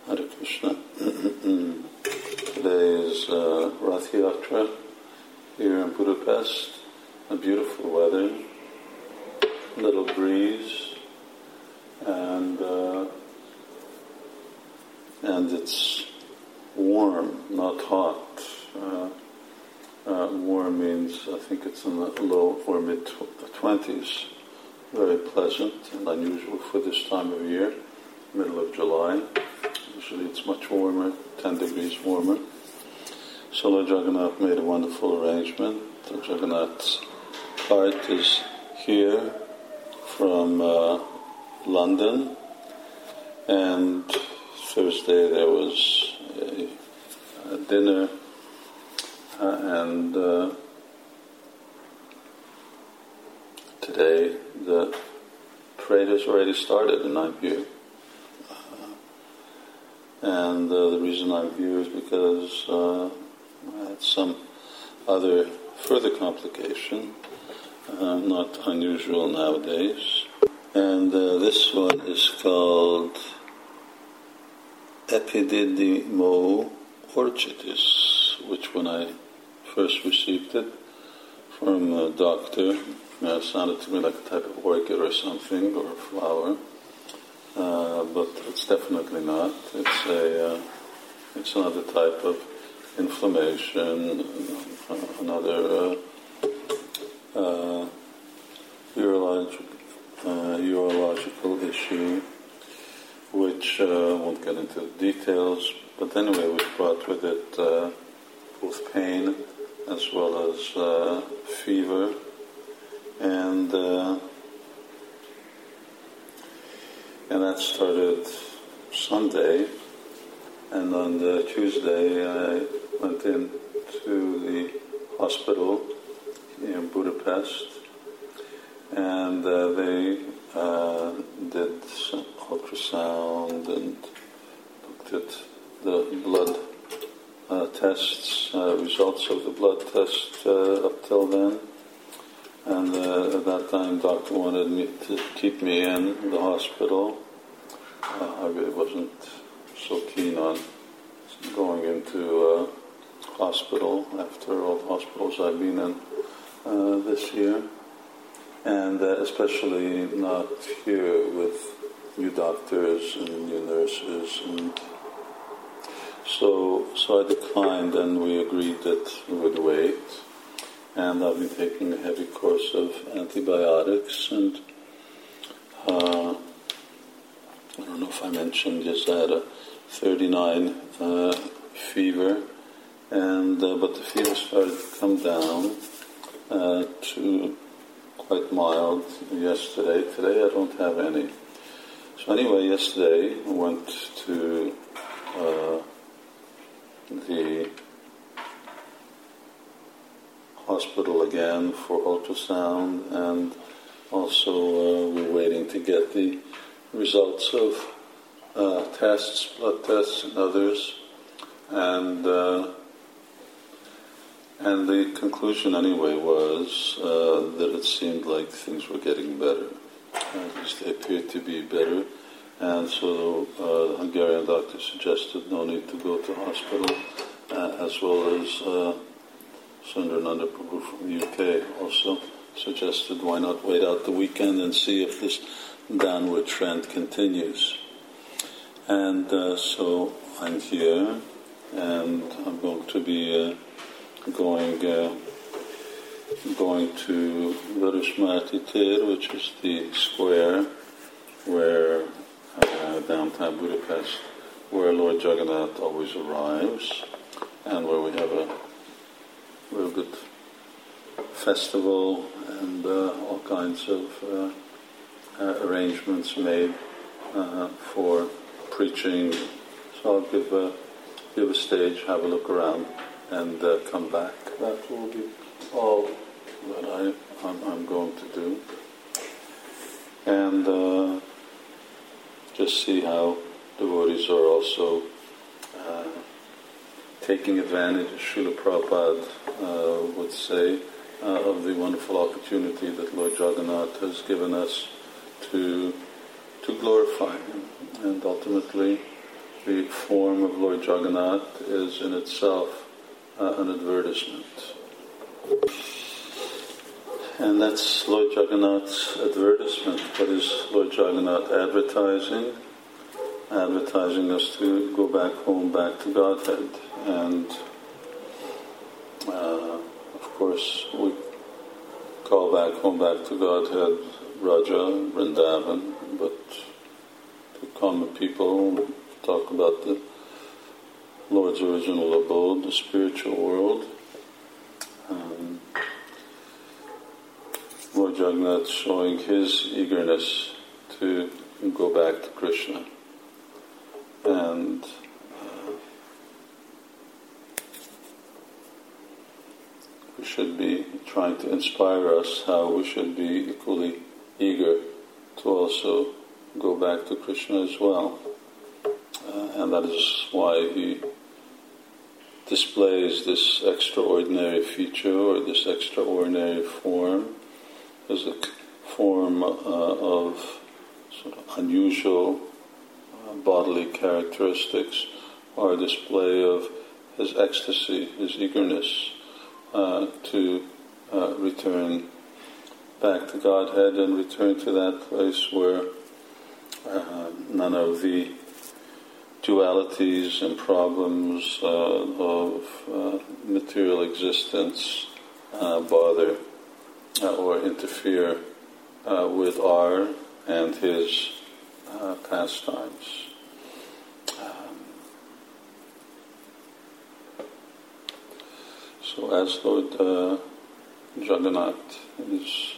Hare Krishna. Today is Rath Yatra here in Budapest. A beautiful weather, a little breeze, and it's warm, not hot. Warm means I think it's in the low or mid 20s. Very pleasant and unusual for this time of year, middle of July. Usually it's much warmer, 10 degrees warmer. So Lord Jagannath made a wonderful arrangement. Lord Jagannath's cart is here from London, and Thursday there was a dinner, and today the parade has already started and I'm here. And the reason I'm here is because I had some other further complication, not unusual nowadays. And this one is called Epididymo orchidis, which when I first received it from a doctor, it sounded to me like a type of orchid or something, or a flower. But it's definitely not. It's another type of inflammation, another urological issue, which I won't get into the details. But anyway, which brought with it both pain as well as fever, and that started Sunday, and on the Tuesday I went into the hospital in Budapest, and they did some ultrasound and looked at the blood tests, results of the blood test up till then. And at that time, doctor wanted me to keep me in the hospital. I really wasn't so keen on going into hospital after all the hospitals I've been in this year, and especially not here with new doctors and new nurses. And so I declined, and we agreed that we would wait. And I've been taking a heavy course of antibiotics, and I don't know if I mentioned, yes, I had a 39 fever, and but the fever started to come down to quite mild yesterday. Today I don't have any. So anyway, yesterday I went to the hospital again for ultrasound, and also we're waiting to get the results of tests, blood tests and others, and the conclusion anyway was that it seemed like things were getting better. At least they appeared to be better, and so the Hungarian doctor suggested no need to go to hospital, as well as Sundarananda Prabhu from the UK also suggested why not wait out the weekend and see if this downward trend continues. And so I'm here, and I'm going to be going to Vörösmarty tér, which is the square where downtown Budapest, where Lord Jagannath always arrives, and where we have a real good festival and all kinds of arrangements made for preaching. So I'll give a stage, have a look around, and come back. That will be all that I'm going to do, and just see how devotees are also taking advantage, as Srila Prabhupada would say, of the wonderful opportunity that Lord Jagannath has given us to glorify Him, and ultimately the form of Lord Jagannath is in itself an advertisement. And that's Lord Jagannath's advertisement. What is Lord Jagannath advertising? Advertising us to go back home, back to Godhead. And of course we call back home, back to Godhead, Raja, Vrindavan, but to common people talk about the Lord's original abode, the spiritual world. Lord Jagannath showing his eagerness to go back to Krishna. And we should be trying to inspire us how we should be equally eager to also go back to Krishna as well. And that is why he displays this extraordinary feature or this extraordinary form as a form of sort of unusual bodily characteristics, or a display of his ecstasy, his eagerness to return back to Godhead and return to that place where none of the dualities and problems of material existence bother or interfere with our and his pastimes. So as Lord Jagannath is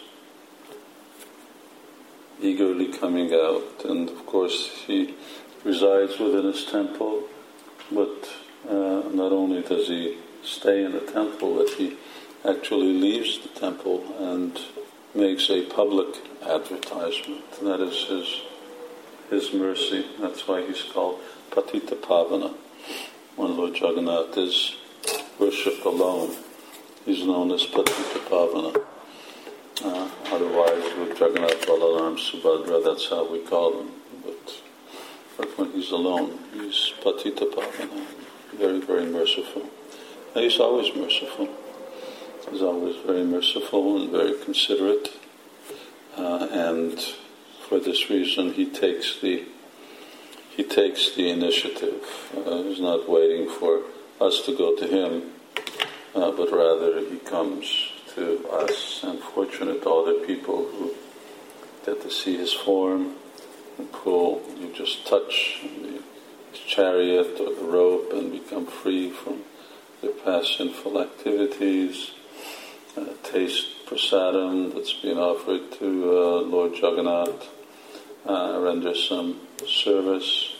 eagerly coming out, and of course he resides within his temple, but not only does he stay in the temple, but he actually leaves the temple and makes a public advertisement. And that is his mercy. That's why he's called Patita Pavana. When Lord Jagannath is worshipped alone, he's known as Patita Pavana. Otherwise, with Jagannath, Balaram, Subhadra, that's how we call him. But when he's alone, he's Patita Pavana, very, very merciful. And he's always merciful. He's always very merciful and very considerate. And for this reason, he takes the initiative. He's not waiting for us to go to him, but rather he comes to us. And fortunate other people who get to see his form and pull. You just touch his chariot or the rope and become free from their past sinful activities. Taste prasadam that's been offered to Lord Jagannath. Render some service.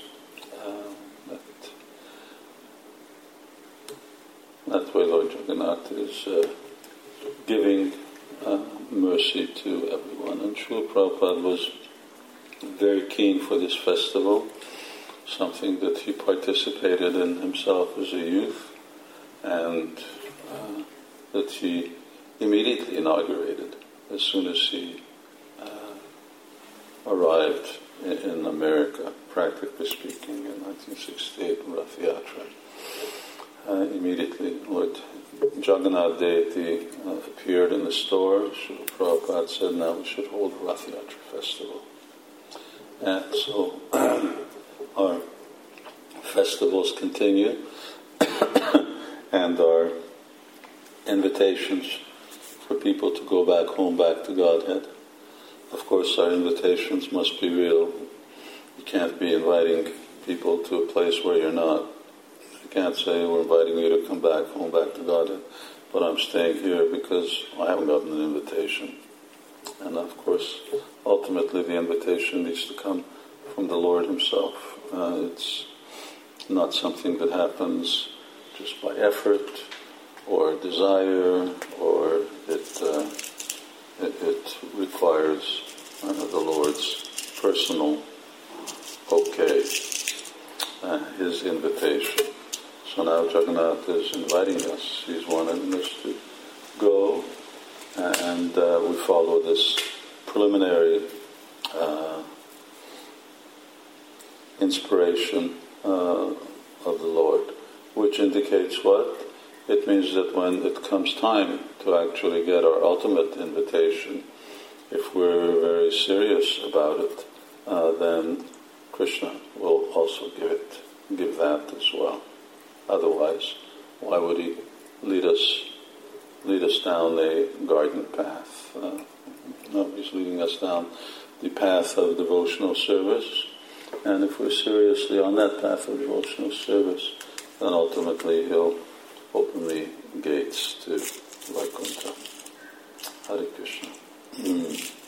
That way Lord Jagannath is giving mercy to everyone. And Srila Prabhupada was very keen for this festival, something that he participated in himself as a youth, and that he immediately inaugurated as soon as he arrived in America, practically speaking, in 1968 in Rath Yatra. Immediately, Lord Jagannath deity appeared in the store. Srila Prabhupada said, now we should hold a Rath Yatra festival. And so our festivals continue, and our invitations for people to go back home, back to Godhead. Of course, our invitations must be real. You can't be inviting people to a place where you're not. You can't say, we're inviting you to come back home, back to Godhead, but I'm staying here because I haven't gotten an invitation. And of course, ultimately the invitation needs to come from the Lord himself. It's not something that happens just by effort or desire, or it requires the Lord's personal okay, his invitation. So now Jagannath is inviting us. He's wanting us to go, and we follow this preliminary inspiration of the Lord, which indicates what? It means that when it comes time to actually get our ultimate invitation, if we're very serious about it, then Krishna will also give that as well. Otherwise, why would he lead us down a garden path? No, he's leading us down the path of devotional service, and if we're seriously on that path of devotional service, then ultimately he'll open the gates to Vaikuntha. Hare Krishna.